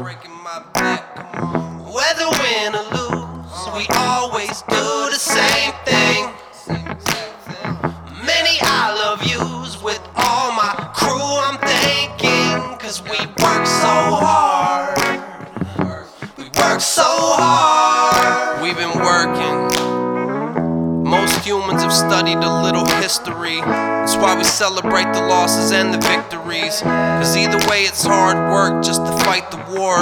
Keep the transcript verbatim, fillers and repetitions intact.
breaking my back, come on. Whether win or lose, we always do the same thing. Many I love yous with all my crew, I'm thanking, cause we work so hard. We work so hard. We've been working. Most humans have studied a little history. That's why we celebrate the losses and the victories. Cause either way it's hard work just to fight the war.